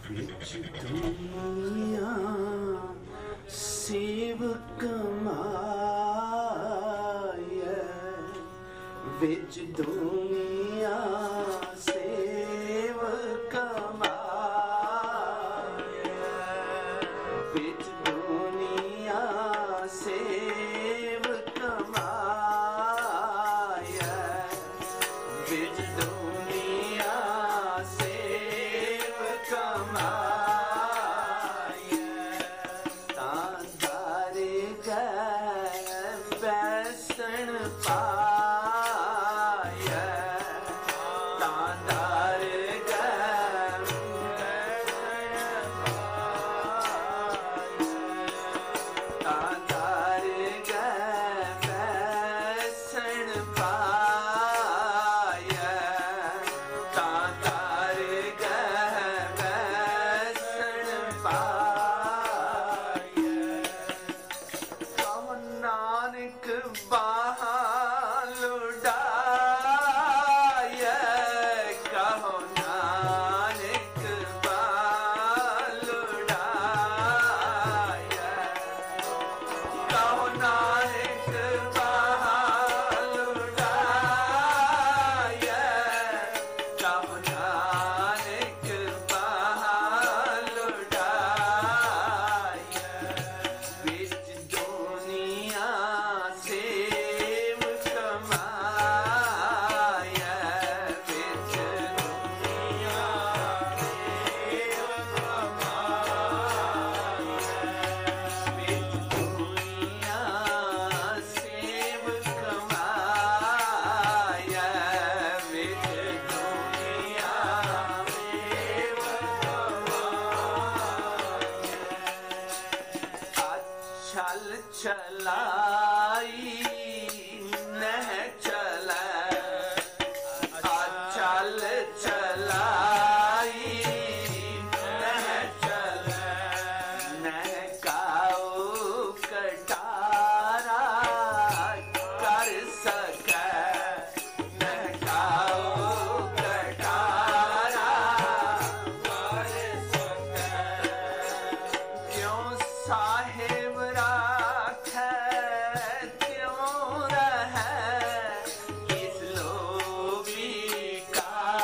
विच दुनिया सेवक माया, विच दुनिया सेवक माया, विच दुनिया सेवक माया, विच दुनिया सेवक माया, तांधारे गए बैसन पाया, तांधारे गए तांधारे गए बैसन पाया, तांधारे गए बैसन पाया, कहो नानक बालुडाया, कहो नानक बालुडाया, कहो नानक बालुडाया, कहो नानक बालुडाया, विच दुनिया सेवक माया, विच दुनिया सेवक माया, विच दुनिया सेवक माया, विच दुनिया सेवक छल चलाई नह चलै, चल चलाई नह चलै, नह काऊ कटारा कर सकै, नह काऊ कटारा कर सकै, क्यों साहिब राखै त्यों रहै, किस लोभी का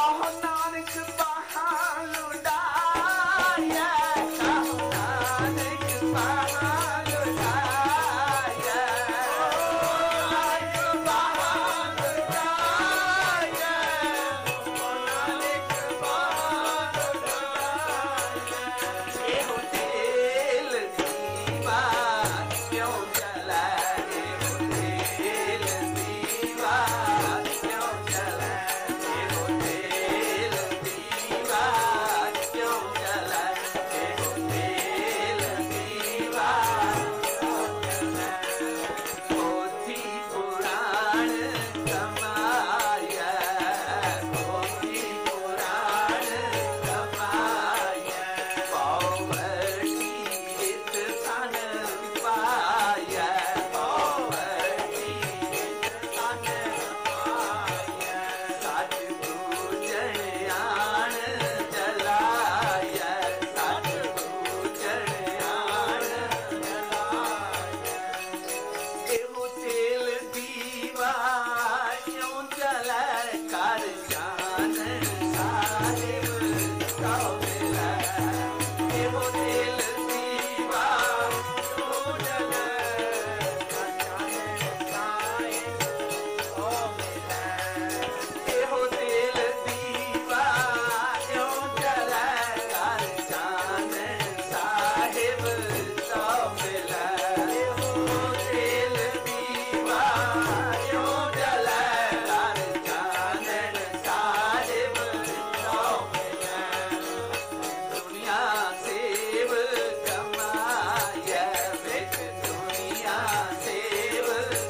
कहो नानक बहाल उड़ाया, कहो नानक बहाल उड़ाया, नानक बहाल उड़ाया, नानक बहाल उड़ाया। एहो तेल दीवा क्यों जला, एहो तेल दीवा क्यों जला, एहो तेल दीवा क्यों जला, एहो तेल दीवा क्यों जला। पोथी पुराण कमाया, पोथी पुराण कमाया, पावती हित धन पाया, पावती हित धन पाया। सतगुरु जनियान जलाया, सतगुरु जनियान जलाया। एहो तेल दीवा क्यों जला, कर जान साहिब तो मिला। एहो तेल दीवा क्यों जला, कर जान साहिब तो मिला। एहो तेल दीवा क्यों जला, कर जान साहिब तो मिला। एहो तेल दीवा क्यों जला, कर जान साहिब तो मिला। दुनिया सेव कमाया, विच दुनिया सेव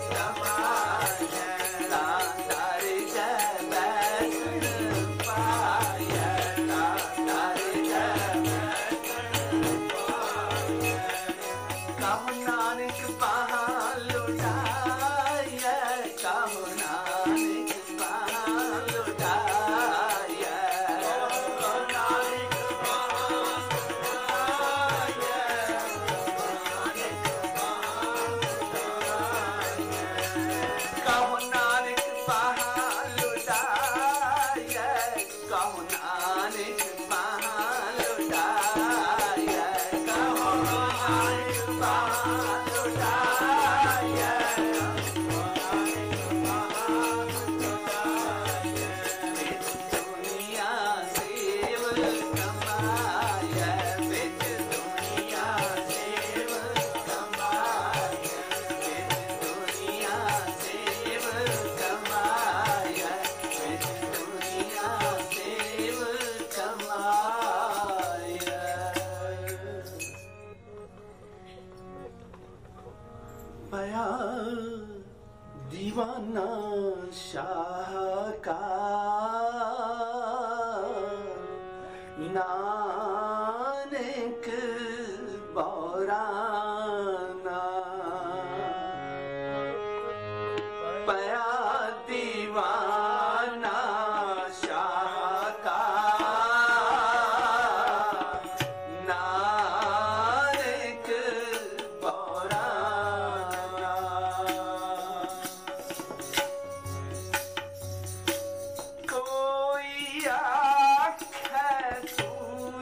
कमाया, दातार जय बैठन पाया, दातार जय बैठन पाया। कहो नानक बहाल उड़ाया, कहो नानक बहाल उड़ाया, कहो नानक बहाल उड़ाया, कहो नानक बहाल उड़ाया, कहो नानक बहाल उड़ाया, कहो नानक बहाल उड़ाया, कहो नानक बहाल उड़ाया। विच दुनिया सेव कमाया, विच दुनिया सेव कमाया, विच दुनिया सेव कमाया, विच दुनिया सेव कमाया। भया दीवाना शाह का, नानक बौराना। पया दीवाना शाह का, नानक बौराना। कोई आखे तू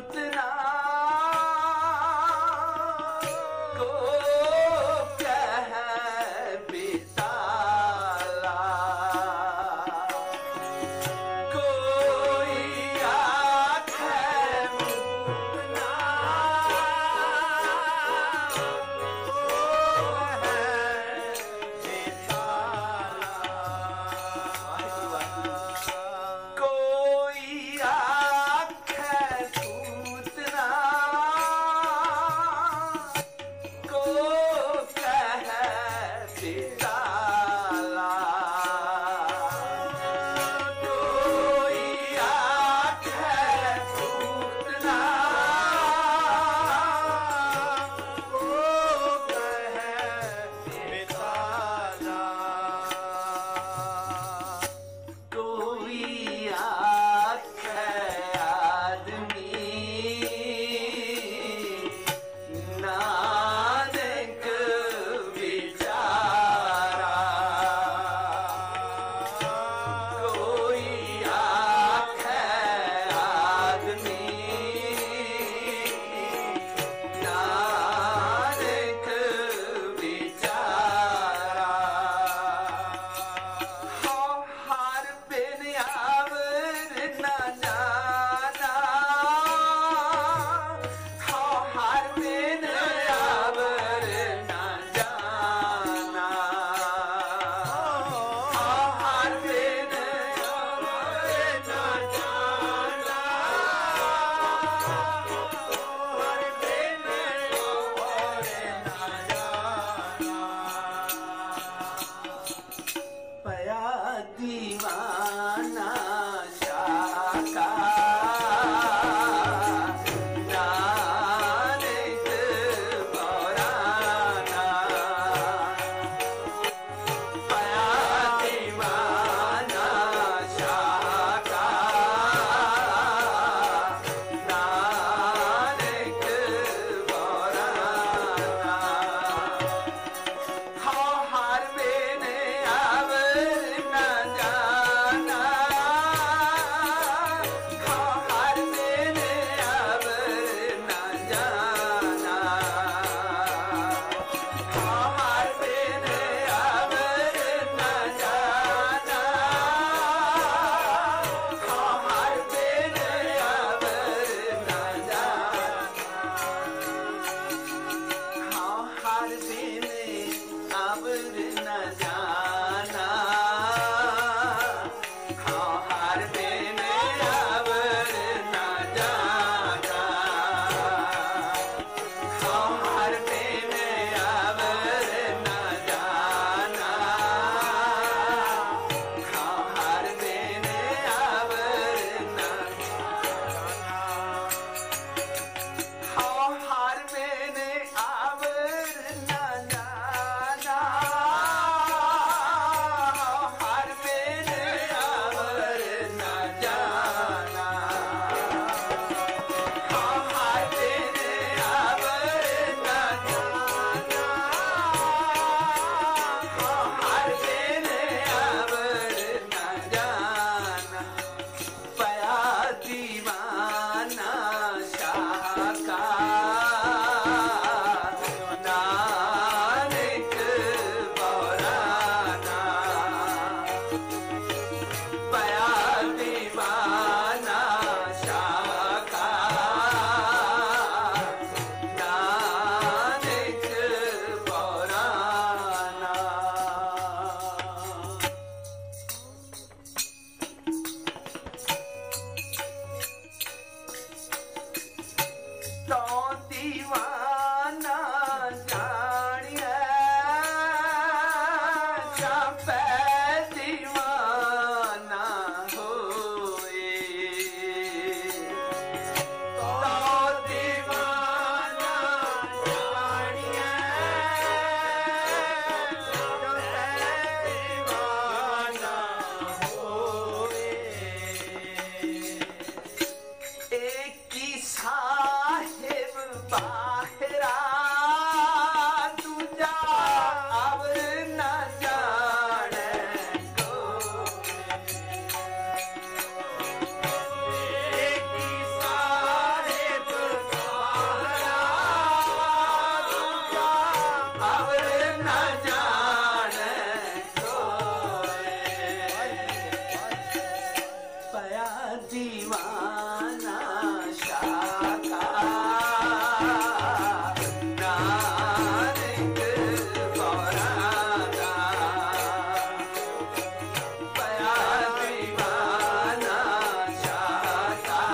दीवाना शाका नानक पौरादा पया दीवाना शाका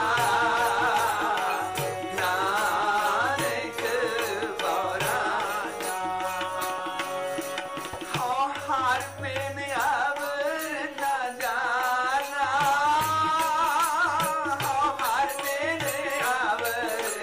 नानक पौरादा हो हार में अवर न जाना हो हार में अवर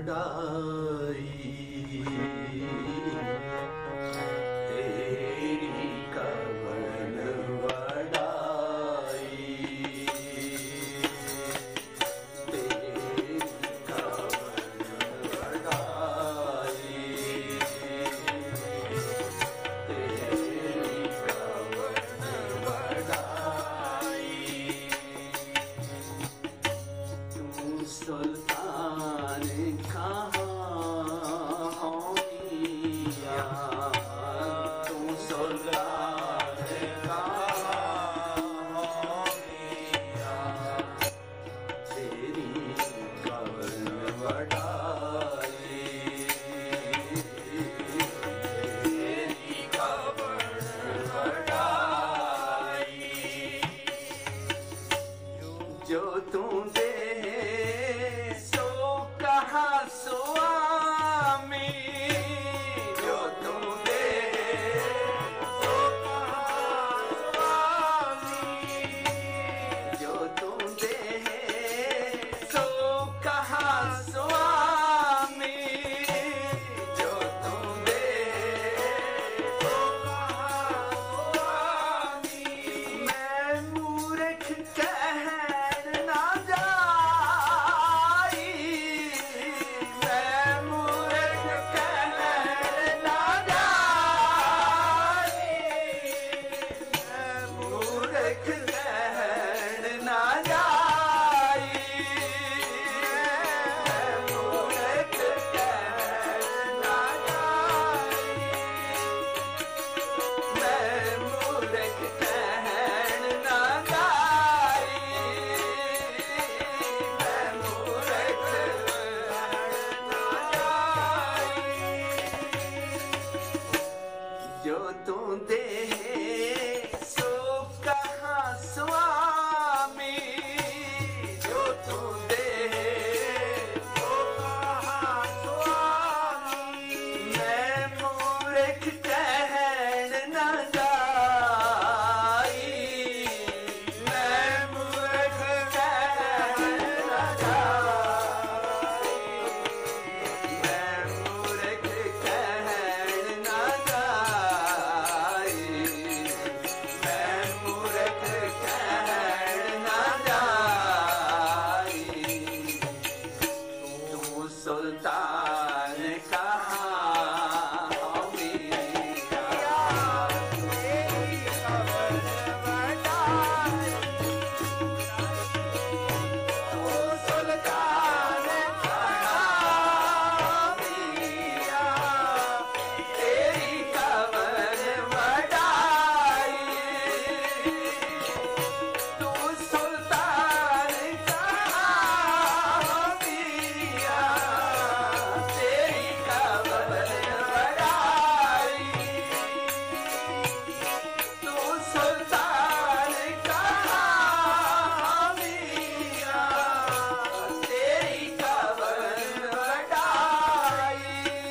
वडाई तेरी कवन वडाई तेरी कवन वडाई तेरी कवन वडाई तू सुल्तान कहाँ होनिया तू सुल्तान कहाँ होनिया तेरी कवन वडाई तेरी कवन वडाई जो तू दे सो कहा स्वामी जो तू दे सो कहा स्वामी जो तू दे सो कहा स्वामी जो तू दे सो कहा स्वामी मैं मूर्ख कहन ना जाई मैं मूर्ख कहन ना जाई मैं मूर्ख कहन ना जाई मैं मूर्ख कहन ना जाई मैं मूर्ख कहन ना जाई मैं मूर्ख कहन ना जाई जो तू दे सो कहा स्वामी जो तू दे सो कहा स्वामी मैं मूर्ख कहन ना जाई मैं मूर्ख कहन ना जाई मैं मूर्ख कहन ना जाई मैं मूर्ख कहन ना जाई तू सुल्तान कहाँ होनिया तेरी कवन वडाई तू सुल्तान कहाँ होनिया तेरी कवन वडाई तू सुल्तान कहाँ होनिया तेरी कवन वडाई तू सुल्तान कहाँ होनिया तेरी कवन वडाई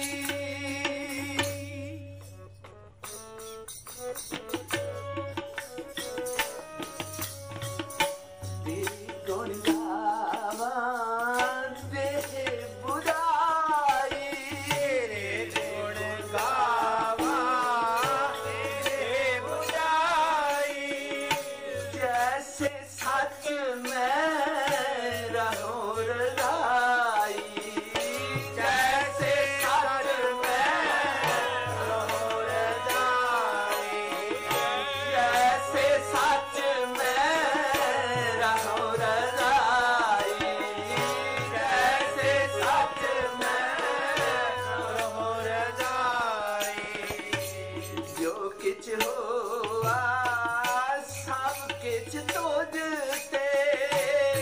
तेरी गुण गावा देह बुराई तेरे गुण गावा देह बुराई जैसे सच में रहो रजाई जैसे सच में रहो रजाई जैसे सच में रहो रजाई जैसे सच में रहो रजाई जो किछ हुआ सब किछ तुझ ते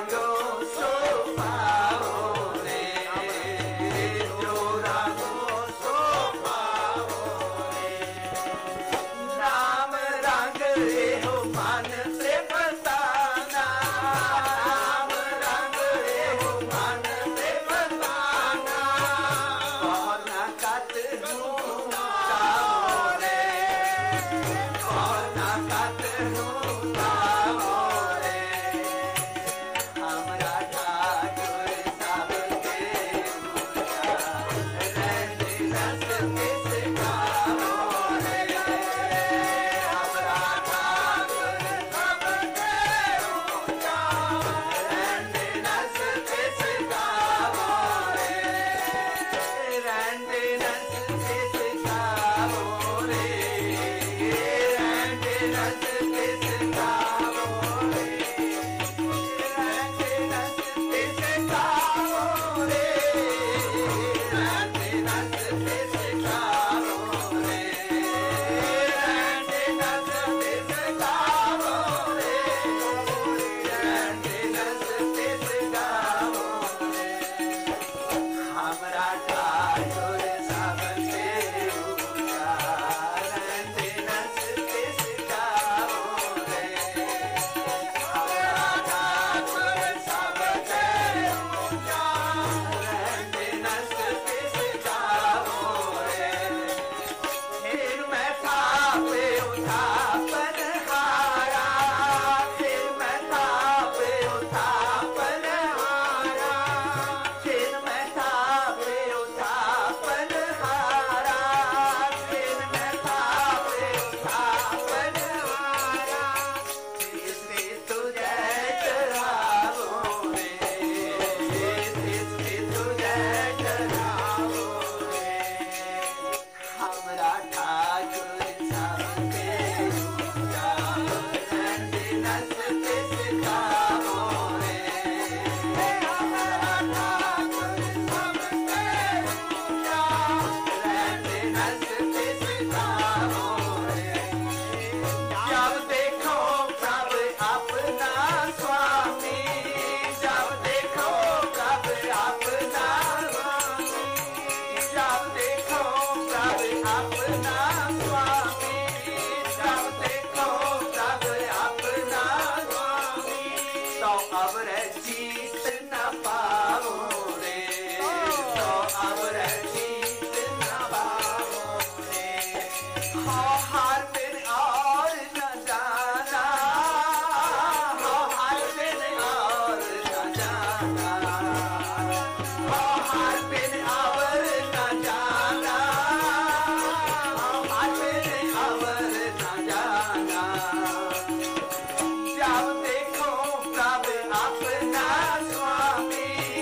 जब देखो प्रभु अपना स्वामी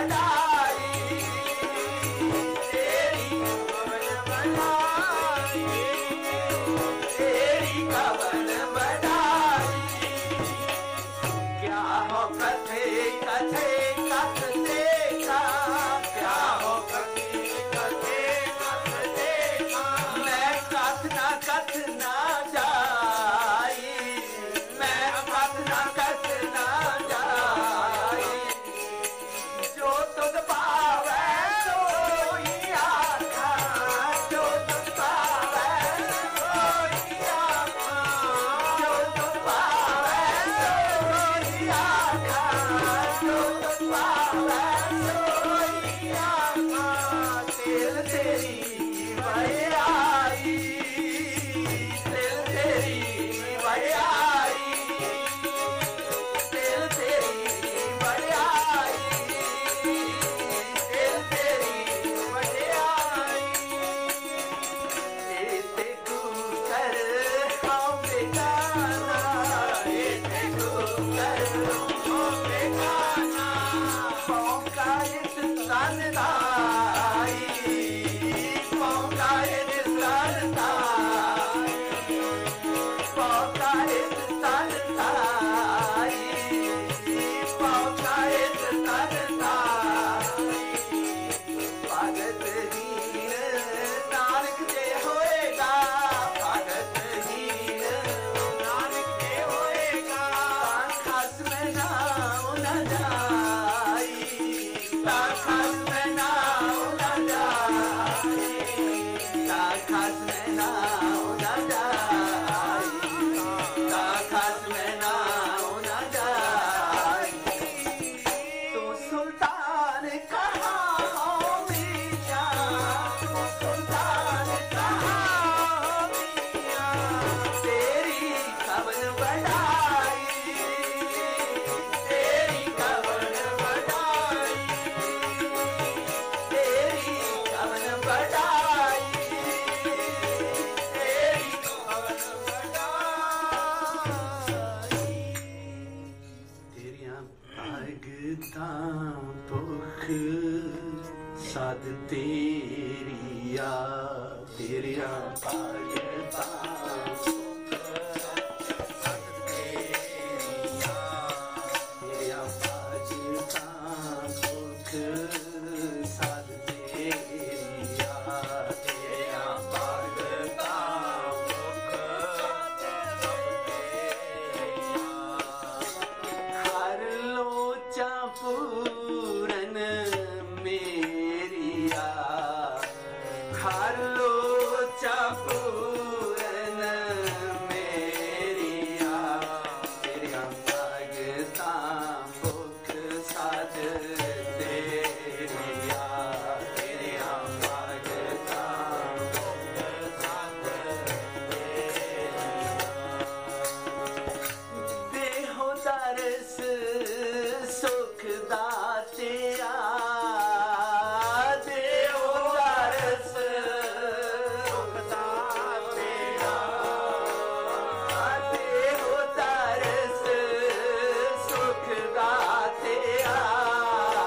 बढ़ाई तेरी कवन बढ़ाई तेरी कवन बढ़ाई क्या हो कथे कथे कथ देखा क्या हो कथे कथे कथ देखा मैं कथ ना जाई मैं कथ ना जाई जो तुझ पावे सोई आखा जो तुझ पावे सोई आखा जो तुझ पावे सोई आखा जो तुझ पावे सोई आखा दिल तेरी वैयाई दिल तेरी वैयाई दिल तेरी वैयाई दिल तेरी वैयाई ते कर हम बेगाना ते कर हम बेगाना मौका इस संदाई मौका इस संदाई मौका इस संदाई मौका इस संदाई भगत हीन नानक जे होएगा भगत हीन नानक जे होएगा खास में नाम न जाई खास में नाम न जाई खास में नाम न जाई खास में नाम न जाई तो सुल्तान कहाँ हो मियां तो सुल्तान कहाँ हो मियां तेरी कवन बढ़ाई तेरी कवन बढ़ाई तेरी कवन बढ़ाई तेरी कवन बढ़ाई तेरियां भगतां भुख सद तेरिया तेरियां भगतां भुख सद तेरिया तेरियां भगतां भुख सद तेरिया तेरियां भगतां भुख सद तेरिया हर लोचा पूरन मेरिया हर लोचा पूरन मेरिया तेरिया भगतां भुख सद तेरिया तेरिया भगतां भुख सद तेरिया देहो दरस सुख दातिया देहो दरस सुख दातिया देहो दरस सुख दातिया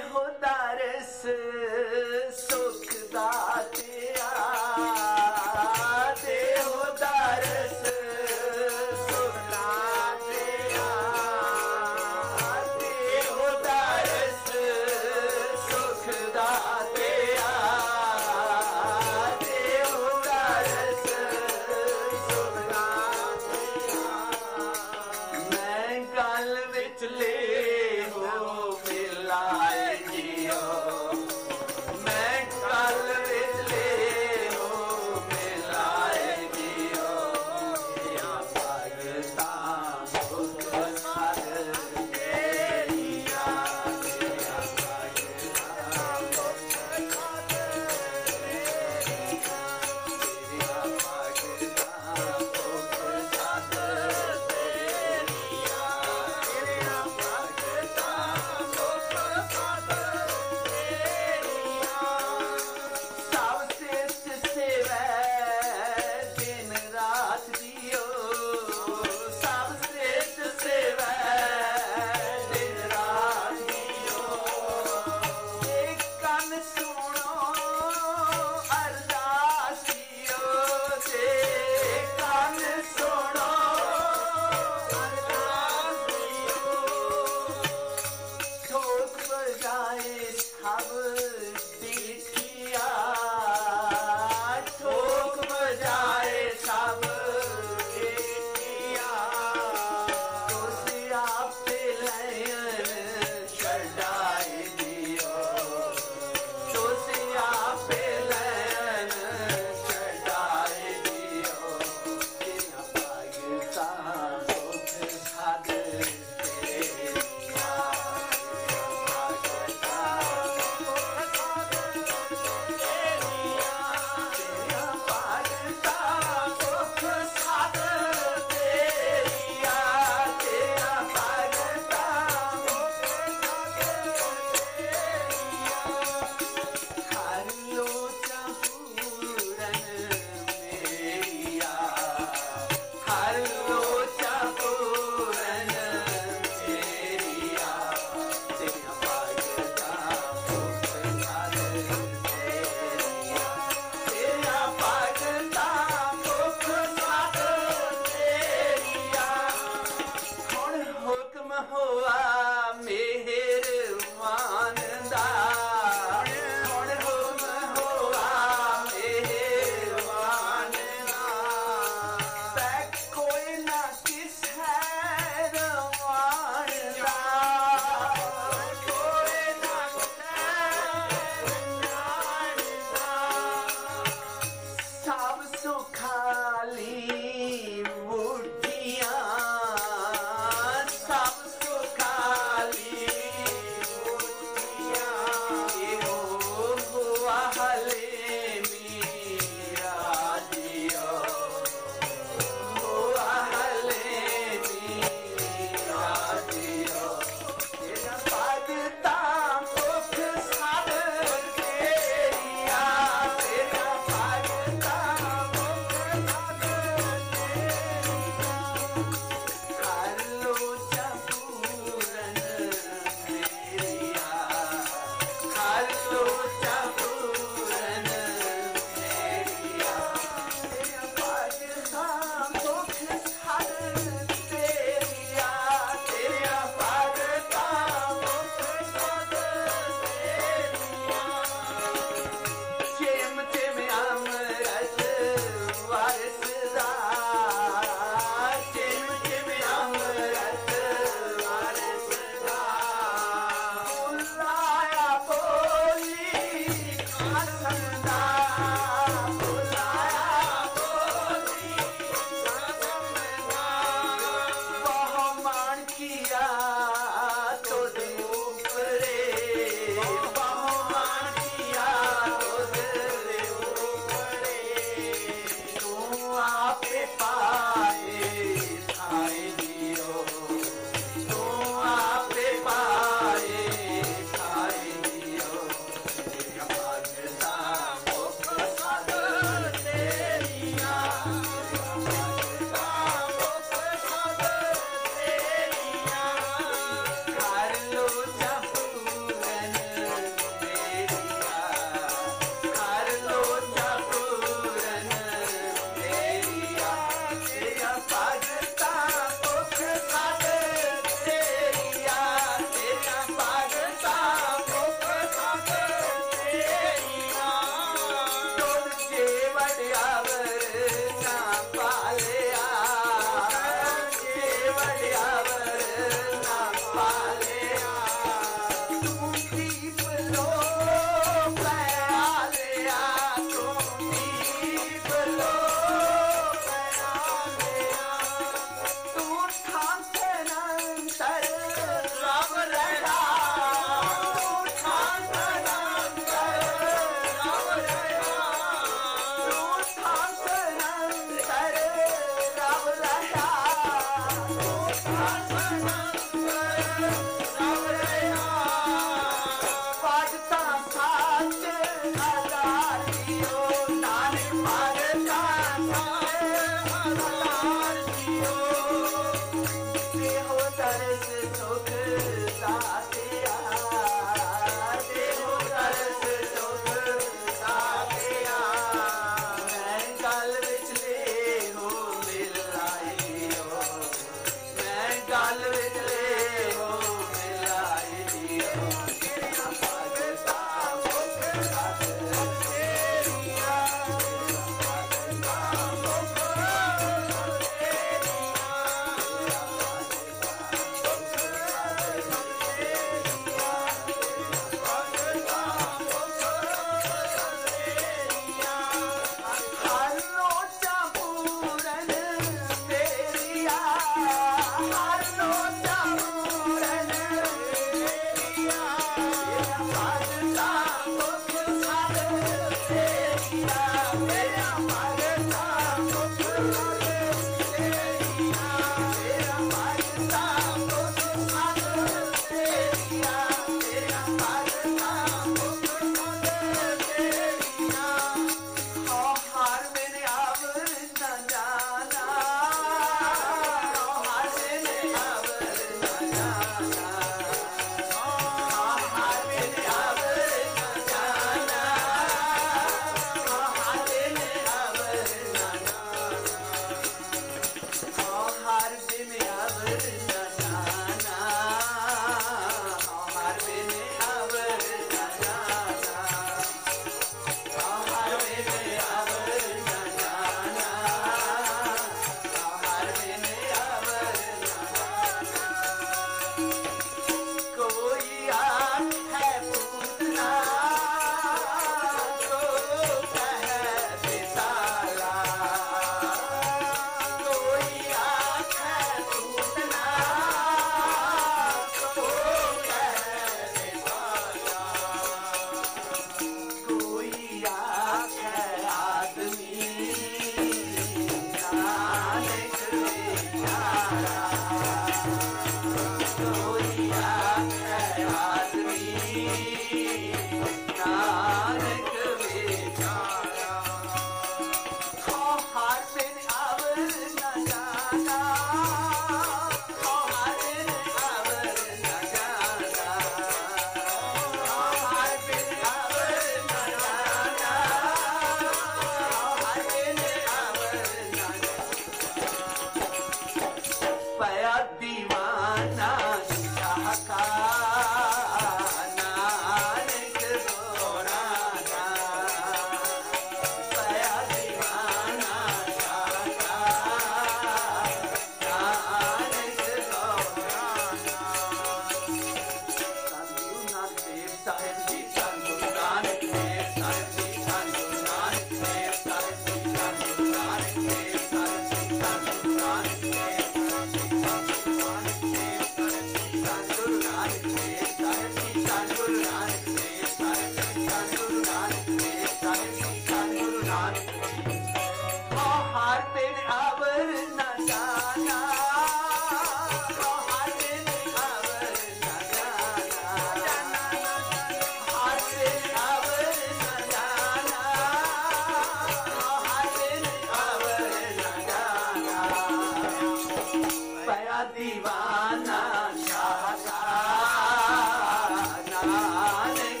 दीवाना शाह का नानक